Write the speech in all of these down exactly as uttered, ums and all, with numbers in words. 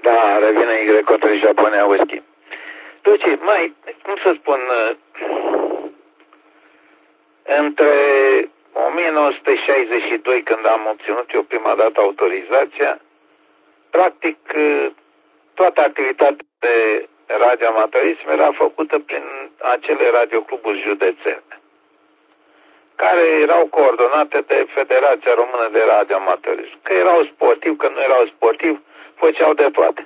Da, revine Y trei Japonia Whisky. Deci, mai, cum să spun, între o mie nouă sute șaizeci și doi, când am obținut eu prima dată autorizația, practic toată activitatea de radioamatorism era făcută prin acele radiocluburi județene, care erau coordonate de Federația Română de Radioamatorism. Că erau sportivi, că nu erau sportivi, făceau de toate.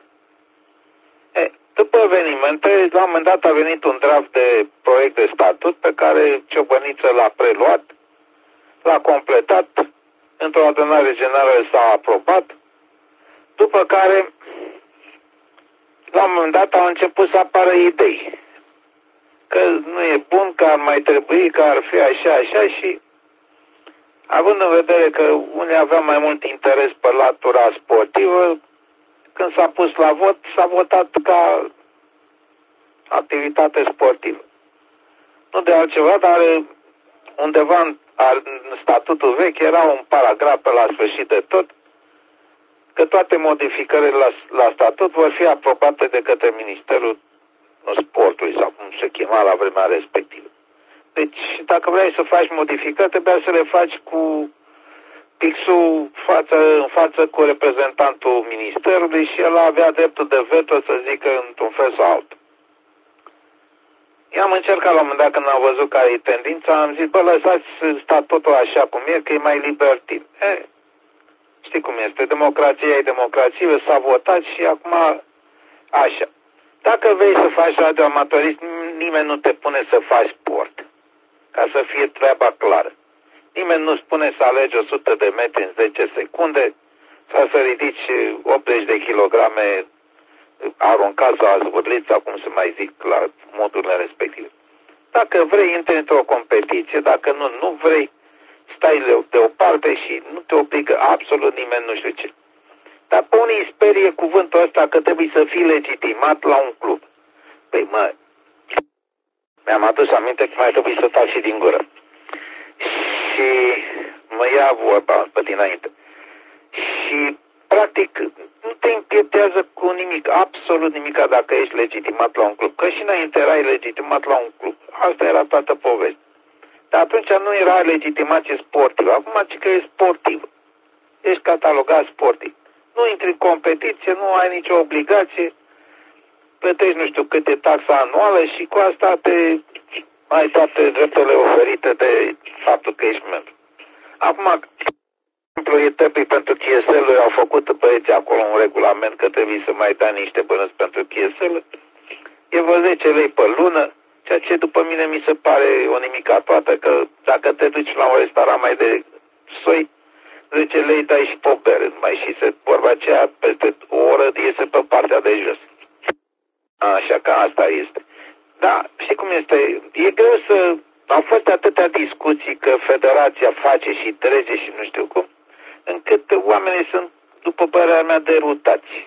E, după evenimente, la un moment dat a venit un draft de proiect de statut pe care Ciobăniță l-a preluat, l-a completat, într-o adunare generală s-a aprobat, după care, la un moment dat, au început să apară idei. Că nu e bun, că ar mai trebui, că ar fi așa, așa și având în vedere că unii aveau mai mult interes pe latura sportivă, când s-a pus la vot, s-a votat ca activitate sportivă. Nu de altceva, dar undeva în, în statutul vechi era un paragraf pe la sfârșit de tot, că toate modificările la, la statut vor fi aprobate de către Ministerul Sportului, sau cum se chema la vremea respectivă. Deci, dacă vrei să faci modificări, trebuia să le faci cu pixul față în față cu reprezentantul Ministerului și el avea dreptul de veto să zică într-un fel sau altul. Eu am încercat la un moment dat, când am văzut care e tendința, am zis, bă, lăsați statutul așa cum e, că e mai liber timp. E, știi cum este, democrația e democrație, s-a votat și acum așa. Dacă vrei să faci radioamatorism, nimeni nu te pune să faci sport, ca să fie treaba clară. Nimeni nu spune să alegi o sută de metri în zece secunde sau să ridici optzeci de kilograme aruncat sau azvârlit sau cum se mai zic la modurile respective. Dacă vrei, intri într-o competiție, dacă nu, nu vrei, stai deoparte și nu te obligă absolut nimeni nu știu ce. Dar pe unii îi sperie cuvântul ăsta că trebuie să fii legitimat la un club. Păi mă, mi-am adus aminte că mai trebuie să tac și din gură. Și mă ia vorba pe dinainte. Și practic nu te împietrează cu nimic, absolut nimic, dacă ești legitimat la un club. Că și înainte erai legitimat la un club. Asta era toată povestea. Dar atunci nu era legitimație sportivă. Acum ci că e sportiv. Ești catalogat sportiv. Nu intri în competiție, nu ai nicio obligație, plătești nu știu câte taxa anuală și cu asta te ai toate drepturile oferite de faptul că ești membru. Acum, proprietarii pentru Q S L au făcut băieții acolo un regulament că trebuie să mai dai niște bănuți pentru Q S L. E vreo zece lei pe lună, ceea ce după mine mi se pare o nimica toată, că dacă te duci la un restaurant mai de soi, zece lei dai și pe bere, mai și se vorba aceea peste o oră iese pe partea de jos. Așa că asta este. Da, știi cum este? E greu să... Au fost atâtea discuții că federația face și trece și nu știu cum, încât oamenii sunt, după părerea mea, derutați.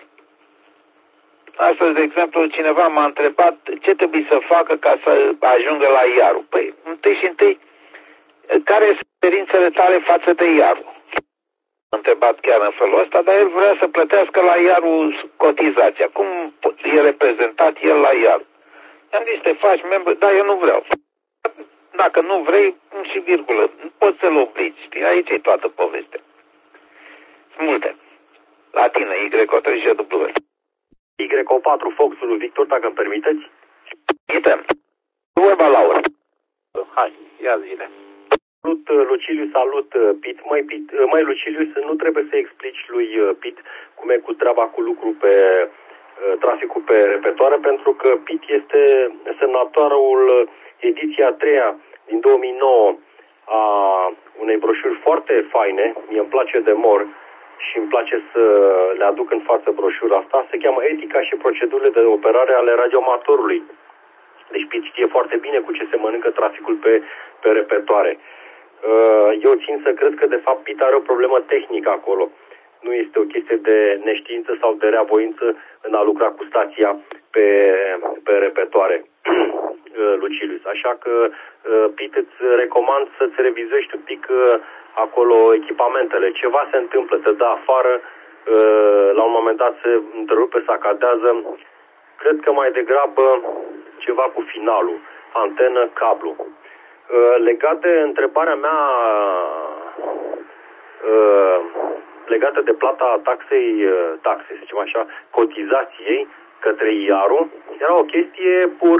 Astăzi, de exemplu, cineva m-a întrebat ce trebuie să facă ca să ajungă la I A R-ul. Păi, întâi și întâi, care sunt cerințele tale față de I A R-ul? M-a întrebat chiar în felul ăsta, dar el vrea să plătească la I A R-ul cotizația. Cum e reprezentat el la I A R-ul? I-am zis, te faci membru, dar eu nu vreau. Dacă nu vrei, și virgulă, nu poți să-l obligi, știi? Aici e toată povestea. Sunt multe. La tine, Y O trei W. Y O patru Foxul Victor, dacă îmi permiteți. Uite, vorba la urmă. Hai, ia zile. Salut, Luciliu, salut, Pit. Măi, Pit, măi, Luciliu, nu trebuie să explici lui Pit cum e cu treaba cu lucru pe traficul pe repertoare, pentru că Pit este semnatorul ediția a treia din două mii nouă a unei broșuri foarte faine, mie îmi place de mor și îmi place să le aduc în față broșura asta, se cheamă Etica și procedurile de operare ale radioamatorului. Deci Pit știe foarte bine cu ce se mănâncă traficul pe, pe repertoare. Eu țin să cred că de fapt Pit are o problemă tehnică acolo. Nu este o chestie de neștiință sau de reavoință în a lucra cu stația pe, pe repertoare, Lucilius. Așa că, Pit, îți recomand să-ți revizuiești un pic acolo echipamentele. Ceva se întâmplă, te dă afară la un moment dat se întrerupe, se acadează. Cred că mai degrabă ceva cu finalul, antenă, cablu. Legat de întrebarea mea legată de plata taxei, taxe, să zicem așa, cotizației către I A R U, era o chestie pur,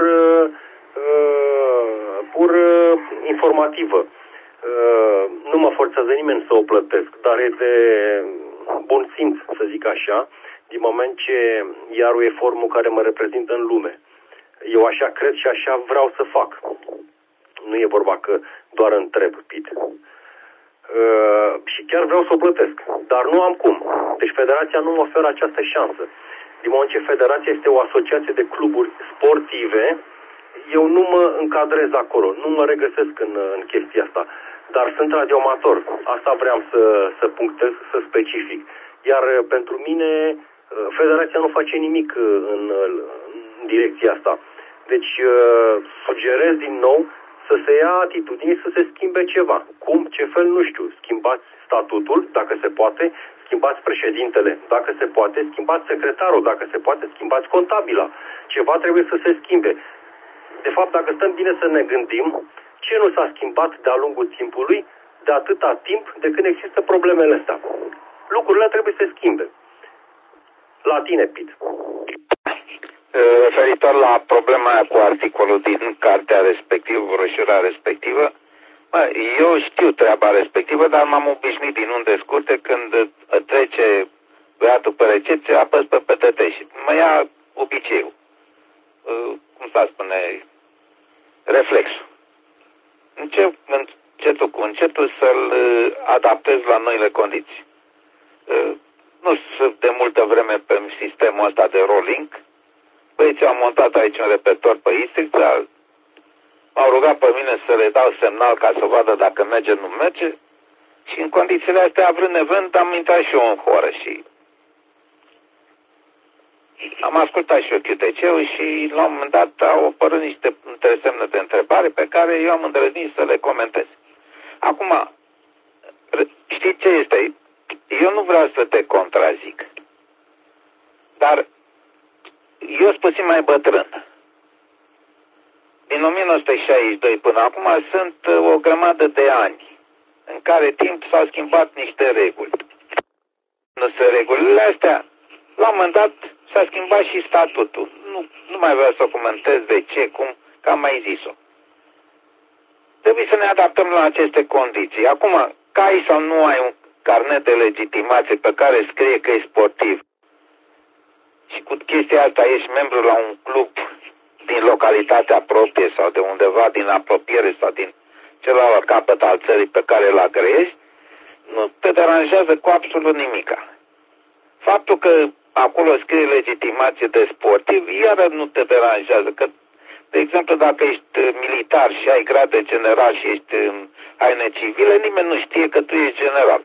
pur informativă. Nu mă forțează nimeni să o plătesc, dar e de bun simț, să zic așa, din moment ce I A R U e formul care mă reprezintă în lume. Eu așa cred și așa vreau să fac. Nu e vorba că doar întreb, Pit. Uh, și chiar vreau să o plătesc, dar nu am cum. Deci federația nu mă oferă această șansă. Din moment ce federația este o asociație de cluburi sportive, eu nu mă încadrez acolo, nu mă regăsesc în, în chestia asta. Dar sunt radioamator, asta vreau să, să punctez, să specific. Iar pentru mine, federația nu face nimic în, în direcția asta. Deci sugerez din nou să se ia atitudini, să se schimbe ceva. Cum? Ce fel? Nu știu. Schimbați statutul, dacă se poate, schimbați președintele, dacă se poate, schimbați secretarul, dacă se poate, schimbați contabila. Ceva trebuie să se schimbe. De fapt, dacă stăm bine să ne gândim, ce nu s-a schimbat de-a lungul timpului, de atâta timp de când există problemele astea? Lucrurile trebuie să se schimbe. La tine, Pit. Referitor la problema aia cu articolul din cartea respectivă, broșura respectivă, bă, eu știu treaba respectivă, dar m-am obișnuit din unde scurte când trece băiatul pe recepție, apăs pe P T T și mă ia obiceiul. Cum s-a spune? Reflexul. Încep încetul cu încetul să-l adaptez la noile condiții. Nu sunt de multă vreme pe sistemul ăsta de rolling. Băieții au montat aici un repertor pe Istrix, m-au rugat pe mine să le dau semnal ca să vadă dacă merge, nu merge. Și în condițiile astea, vrând nevând, am intrat și eu în horă și am ascultat și eu Q T C-ul și la un moment dat au apărut niște semne de întrebare pe care eu am îndrăznit să le comentez. Acum, știi ce este? Eu nu vreau să te contrazic, dar eu sunt puțin mai bătrân. Din o mie nouă sute șaizeci și doi până acum sunt o grămadă de ani în care timp s-au schimbat niște reguli. Nu sunt regulile astea. La un moment dat s-a schimbat și statutul. Nu, nu mai vreau să comentez de ce, cum, că am mai zis-o. Trebuie să ne adaptăm la aceste condiții. Acum, că ai sau nu ai un carnet de legitimație pe care scrie că e sportiv și cu chestia asta ești membru la un club din localitatea proprie sau de undeva din apropiere sau din celălalt capăt al țării pe care îl agrezi, nu te deranjează cu absolut nimica. Faptul că acolo scrie legitimație de sportiv, iară nu te deranjează, că, de exemplu, dacă ești militar și ai grad de general și ești în haine civile, nimeni nu știe că tu ești general.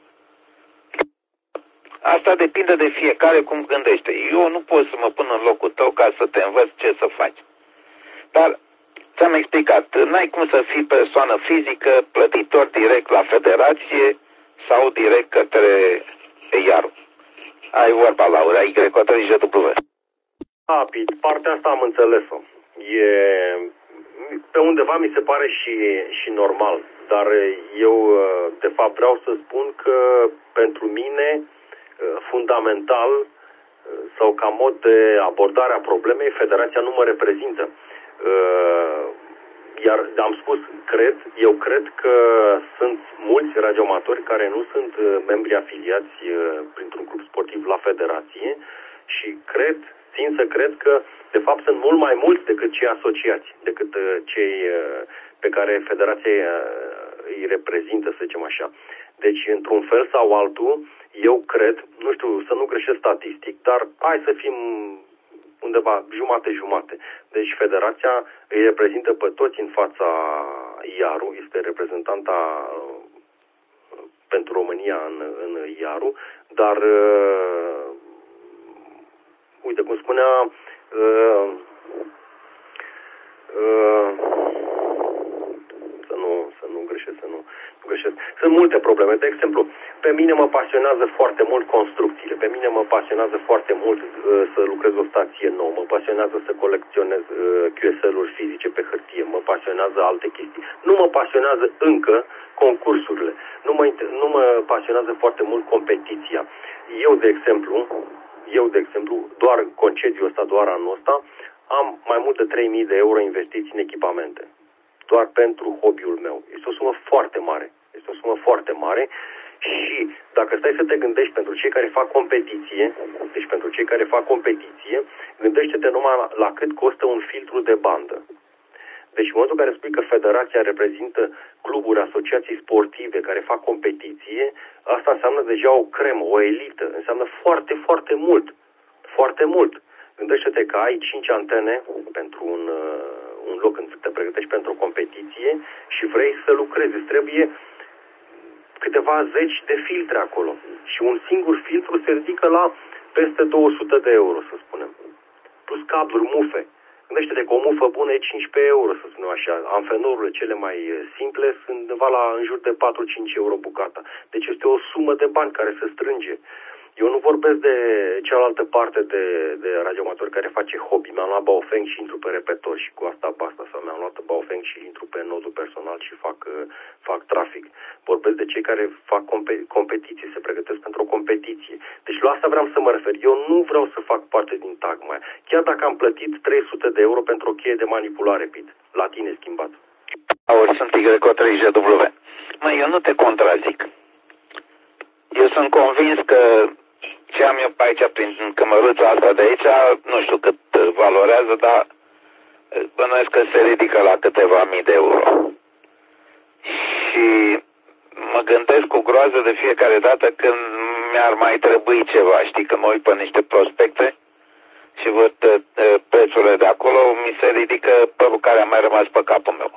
Asta depinde de fiecare cum gândește. Eu nu pot să mă pun în locul tău ca să te învăț ce să faci. Dar ți-am explicat, n-ai cum să fii persoană fizică, plătitor direct la federație sau direct către I A R U. Ai vorba, Laura, Y cu trei J W. Da, partea asta am înțeles-o. E... Pe undeva mi se pare și, și normal, dar eu de fapt vreau să spun că pentru mine fundamental sau ca mod de abordare a problemei, federația nu mă reprezintă. Iar am spus, cred, eu cred că sunt mulți radioamatori care nu sunt membri afiliați printr-un club sportiv la federație și cred, țin să cred că de fapt sunt mult mai mulți decât cei asociați, decât cei pe care federația îi reprezintă, să zicem așa. Deci, într-un fel sau altul, eu cred, nu știu, să nu greșesc statistic, dar hai să fim undeva jumate-jumate. Deci federația îi reprezintă pe toți în fața I A R U, este reprezentanta pentru România în, în I A R U, dar uh, uite cum spunea uh, uh, să nu, să nu greșesc. reușesc să nu greșesc. Sunt multe probleme. De exemplu, pe mine mă pasionează foarte mult construcțiile. Pe mine mă pasionează foarte mult uh, să lucrez o stație nouă. Mă pasionează să colecționez uh, Q S L-uri fizice pe hârtie. Mă pasionează alte chestii. Nu mă pasionează încă concursurile. Nu mă, nu mă pasionează foarte mult competiția. Eu, de exemplu, eu, de exemplu, doar în concediul ăsta, doar anul ăsta, am mai mult de trei mii de euro investiți în echipamente. Doar pentru hobby-ul meu. Este o sumă foarte mare. Este o sumă foarte mare și dacă stai să te gândești pentru cei care fac competiție, deci pentru cei care fac competiție, gândește-te numai la, la cât costă un filtru de bandă. Deci în momentul în care spui că federația reprezintă cluburi, asociații sportive care fac competiție, asta înseamnă deja o cremă, o elită. Înseamnă foarte, foarte mult. Foarte mult. Gândește-te că ai cinci antene pentru un, uh, un loc când te pregătești pentru o competiție și vrei să lucrezi. Îți trebuie câteva zeci de filtre acolo. Și un singur filtru se ridică la peste două sute de euro, să spunem. Plus cabluri, mufe. Gândește-te că o mufă bună e cincisprezece euro, să spunem așa. Anfenorurile cele mai simple sunt undeva la în jur de patru-cinci euro bucata. Deci este o sumă de bani care se strânge. Eu nu vorbesc de cealaltă parte de, de radioamatori care face hobby. Mi-am luat Baofeng și intru pe repetor și cu asta basta. Sau mi-am luat Baofeng și intru pe nodul personal și fac, fac trafic. Vorbesc de cei care fac compe- competiție, se pregătesc pentru o competiție. Deci la asta vreau să mă refer. Eu nu vreau să fac parte din tagmai. Chiar dacă am plătit trei sute de euro pentru o cheie de manipulare, Pit. La tine schimbat. Ori sunt Y trei G W. Măi, eu nu te contrazic. Eu sunt convins că ce am eu pe aici, prin cămăruța asta de aici, nu știu cât valorează, dar bănuiesc că se ridică la câteva mii de euro. Și mă gândesc cu groază de fiecare dată când mi-ar mai trebui ceva. Știi, că mă uit pe niște prospecte și văd prețurile de acolo, mi se ridică părul care a mai rămas pe capul meu.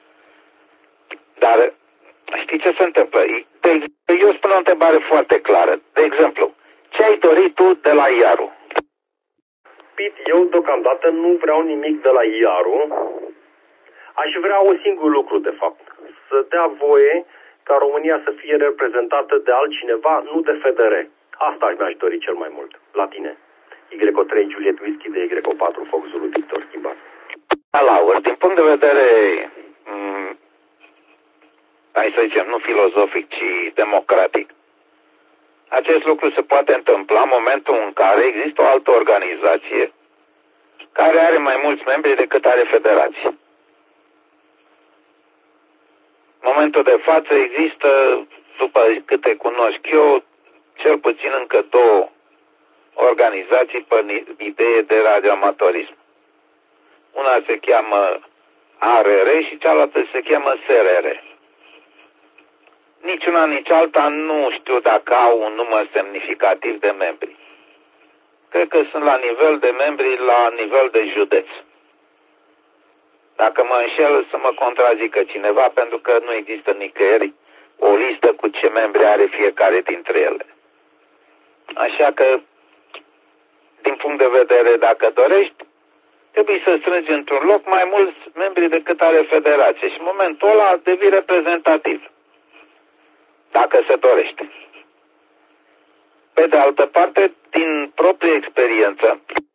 Dar știi ce se întâmplă? De, eu spun o întrebare foarte clară. De exemplu, ce ai dorit tu de la Iaru? Pit, eu deocamdată nu vreau nimic de la Iaru. Aș vrea un singur lucru, de fapt. Să dea voie ca România să fie reprezentată de altcineva, nu de F D R. Asta mi-aș dori cel mai mult. La tine. Y trei Juliet Whisky de Y patru Fox Zulu Victor schimbat. Laur, din punct de vedere, m- hai să zicem, nu filozofic, ci democratic, acest lucru se poate întâmpla în momentul în care există o altă organizație care are mai mulți membri decât are federație. În momentul de față există, după câte cunosc eu, cel puțin încă două organizații pe idee de radioamatorism. Una se cheamă A R R și cealaltă se cheamă S R R. Nici una, nici alta nu știu dacă au un număr semnificativ de membri. Cred că sunt la nivel de membri la nivel de județ. Dacă mă înșel, să mă contrazică cineva, pentru că nu există nicăieri o listă cu ce membri are fiecare dintre ele. Așa că, din punct de vedere, dacă dorești, trebuie să strângi într-un loc mai mulți membri decât are federație și în momentul ăla devii reprezentativ. Dacă se dorește. Pe de altă parte, din proprie experiență,